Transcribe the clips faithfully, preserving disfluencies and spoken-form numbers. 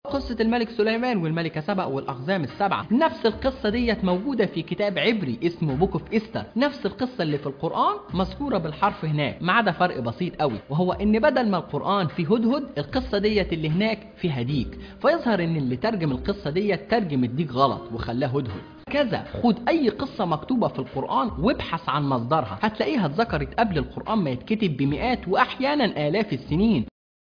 قصة الملك سليمان والملكة سبأ والأقزام السبعة، نفس القصة ديت موجودة في كتاب عبري اسمه بوك اوف إستر. نفس القصة اللي في القرآن مذكورة بالحرف هناك، ما عدا فرق بسيط قوي، وهو إن بدل ما القرآن فيه هدهد، القصة ديت اللي هناك فيها ديك. فيظهر إن اللي ترجم القصة ديت ترجم الديك غلط وخلاه هدهد. كذا خد أي قصة مكتوبة في القرآن وابحث عن مصدرها، هتلاقيها اتذكرت قبل القرآن ما يتكتب بمئات وأحيانا آلاف السنين.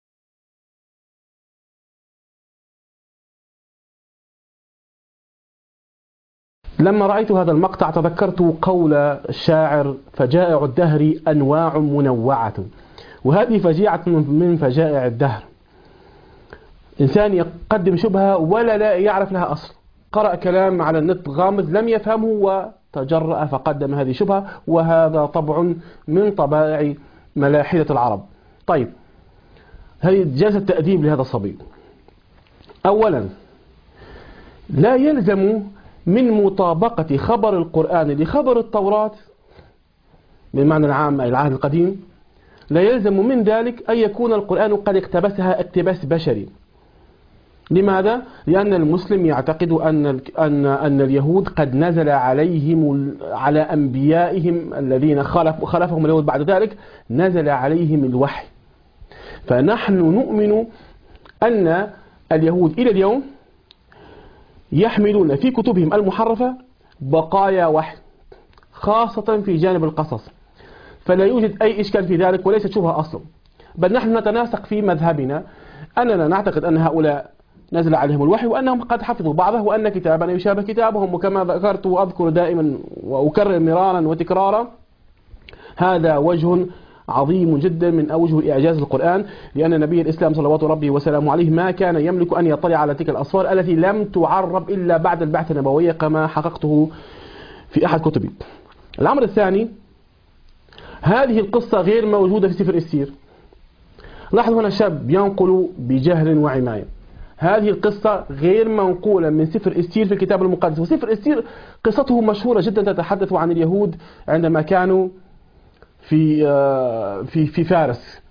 لما رأيت هذا المقطع تذكرت قول الشاعر: فجائع الدهر أنواع منوعة. وهذه فجيعة من فجائع الدهر. إنسان يقدم شبهة ولا لا يعرف لها أصل، قرأ كلام على النت غامض لم يفهمه وتجرأ فقدم هذه شبهة، وهذا طبع من طبائع ملاحدة العرب. طيب، هذه جلسة تأديب لهذا الصبي. أولا، لا يلزم من مطابقة خبر القرآن لخبر التوراة بالمعنى العام أي العهد القديم، لا يلزم من ذلك أن يكون القرآن قد اقتبسها اقتباس بشري. لماذا؟ لأن المسلم يعتقد أن أن أن اليهود قد نزل عليهم على أنبيائهم الذين خلف خلفهم اليهود بعد ذلك نزل عليهم الوحي. فنحن نؤمن أن اليهود إلى اليوم يحملون في كتبهم المحرفة بقايا وحي، خاصة في جانب القصص، فلا يوجد أي إشكال في ذلك وليست شبهة أصلا. بل نحن نتناسق في مذهبنا أننا نعتقد أن هؤلاء نزل عليهم الوحي وأنهم قد حفظوا بعضه وأن كتابنا يشابه كتابهم. وكما ذكرت وأذكر دائما وأكرر مرارا وتكرارا، هذا وجه عظيم جدا من أوجه إعجاز القرآن، لأن نبي الإسلام صلوات ربه وسلامه عليه ما كان يملك أن يطلع على تلك الأسفار التي لم تعرب إلا بعد البعثة النبوية كما حققته في أحد كتبي. الأمر الثاني، هذه القصة غير موجودة في سفر السير. لاحظ هنا شاب ينقل بجهل وعماية. هذه القصة غير منقولة من سفر السير في الكتاب المقدس. وسفر السير قصته مشهورة جدا، تتحدث عن اليهود عندما كانوا في في في فارس.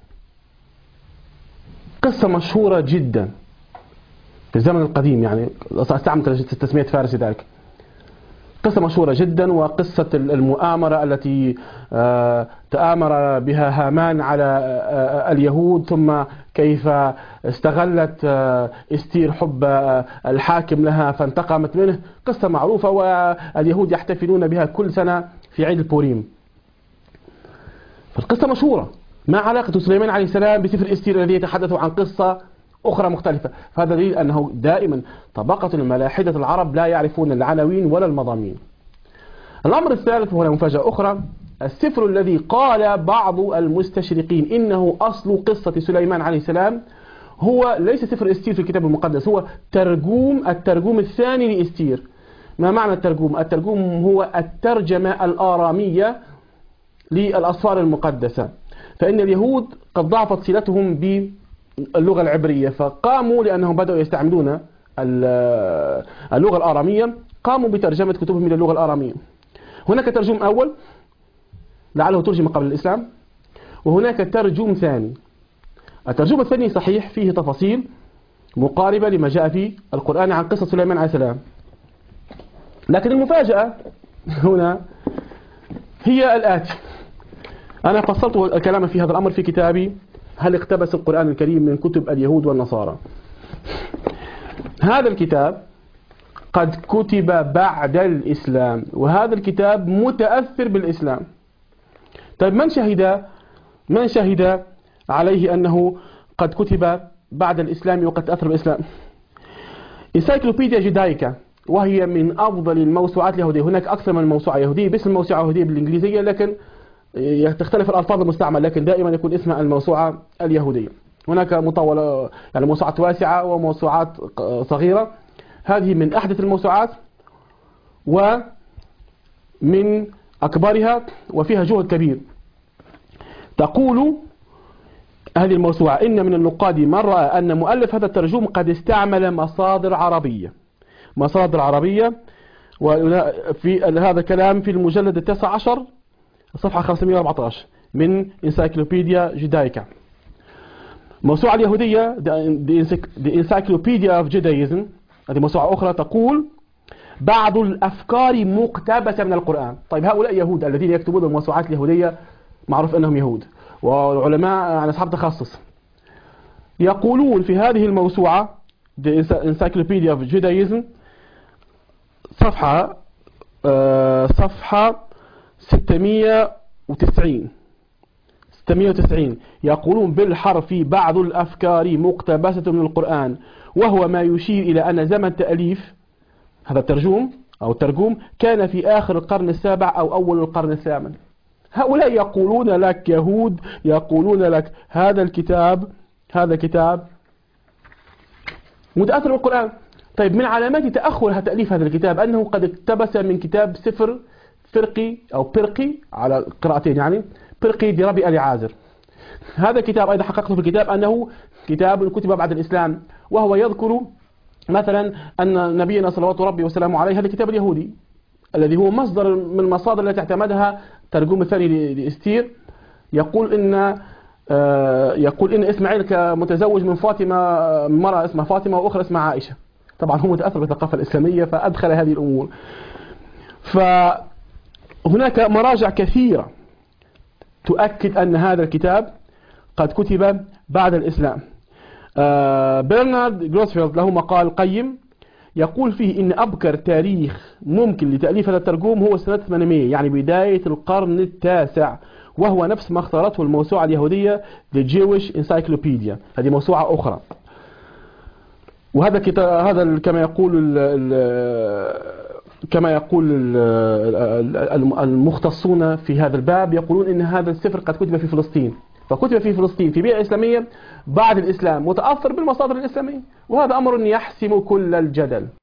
قصة مشهورة جدا في الزمن القديم، يعني استعمل تسمية فارس ذلك. قصة مشهورة جدا، وقصة المؤامرة التي تآمر بها هامان على اليهود، ثم كيف استغلت استير حب الحاكم لها فانتقمت منه. قصة معروفة واليهود يحتفلون بها كل سنة في عيد البوريم. فالقصة مشهورة. ما علاقة سليمان عليه السلام بسفر استير الذي يتحدث عن قصة أخرى مختلفة؟ فهذا دليل أنه دائما طبقة ملاحدة العرب لا يعرفون العناوين ولا المضامين. الأمر الثالث وهنا مفاجأة أخرى، السفر الذي قال بعض المستشرقين إنه أصل قصة سليمان عليه السلام هو ليس سفر استير في الكتاب المقدس، هو ترجوم الترجوم الثاني لإستير. ما معنى الترجوم؟ الترجوم هو الترجمة الآرامية للأسفار المقدسة. فإن اليهود قد ضعفت صلتهم باللغة العبرية، فقاموا لأنهم بدأوا يستعملون اللغة الآرامية، قاموا بترجمة كتبهم إلى اللغة الآرامية. هناك ترجم أول لعله ترجم قبل الإسلام، وهناك ترجم ثاني. الترجمة الثاني صحيح فيه تفاصيل مقاربة لما جاء في القرآن عن قصة سليمان عليه السلام، لكن المفاجأة هنا هي الآتي. أنا فصلت الكلام في هذا الأمر في كتابي هل اقتبس القرآن الكريم من كتب اليهود والنصارى. هذا الكتاب قد كتب بعد الإسلام، وهذا الكتاب متأثر بالإسلام. طيب، من شهد من شهد عليه أنه قد كتب بعد الإسلام وقد تأثر بالإسلام؟ انسايكلوبيديا جودايكا، وهي من أفضل الموسوعات اليهودية. هناك أكثر من موسوعة يهودية باسم الموسوعة اليهودية بالإنجليزية، لكن تختلف الألفاظ المستعمل، لكن دائما يكون اسمها الموسوعة اليهودية. هناك مطولة يعني موسوعات واسعة وموسوعات صغيرة. هذه من أحدث الموسوعات ومن أكبرها وفيها جهد كبير. تقول هذه الموسوعة: إن من النقاد من رأى أن مؤلف هذا الترجم قد استعمل مصادر عربية مصادر عربية وفي هذا الكلام في المجلد التاسع عشر صفحة خمسمئة وأربعة عشر من انسايكلوبيديا جودايكا. الموسوعة اليهودية The Encyclopedia of Judaism، هذه موسوعة أخرى تقول بعض الأفكار مقتبسة من القرآن. طيب هؤلاء يهود الذين يكتبون الموسوعات اليهودية معروف أنهم يهود والعلماء يعني أصحاب تخصص، يقولون في هذه الموسوعة The Encyclopedia of Judaism صفحة آه صفحة ستمائة وتسعين ستمائة وتسعين يقولون بالحرف بعض الأفكار مقتبسة من القرآن، وهو ما يشير إلى أن زمن تأليف هذا الترجوم أو الترجوم كان في آخر القرن السابع أو أول القرن الثامن. هؤلاء يقولون لك يهود يقولون لك هذا الكتاب هذا كتاب متأثر بالقرآن. طيب من علامات تأخر تأليف هذا الكتاب أنه قد اقتبس من كتاب سفر فرقي أو برقي على قراءتين يعني برقي لربي آل عازر. هذا الكتاب أيضا حققته في الكتاب أنه كتاب كتب بعد الإسلام، وهو يذكر مثلا أن نبينا صلوات ربي وسلامه عليه هذا الكتاب اليهودي الذي هو مصدر من المصادر التي اعتمدها ترجمة الثاني لإستير. يقول إن يقول إن إسماعيل كمتزوج من فاطمة مرأة اسمها فاطمة وأخرى اسمها عائشة. طبعا هو متأثر بالثقافة الإسلامية فأدخل هذه الأمور. فهناك مراجع كثيرة تؤكد أن هذا الكتاب قد كتب بعد الإسلام. برنارد جروسفيلد له مقال قيم يقول فيه إن أبكر تاريخ ممكن لتأليف هذا الترجوم هو سنة ثمانمائة يعني بداية القرن التاسع، وهو نفس ما اختارته الموسوعة اليهودية The Jewish Encyclopedia، هذه موسوعة أخرى. وهذا كتاب هذا كما يقول ال كما يقول المختصون في هذا الباب يقولون إن هذا السفر قد كتب في فلسطين، فكتب في فلسطين في بيئة إسلامية بعد الإسلام متأثر بالمصادر الإسلامية، وهذا أمر يحسم كل الجدل.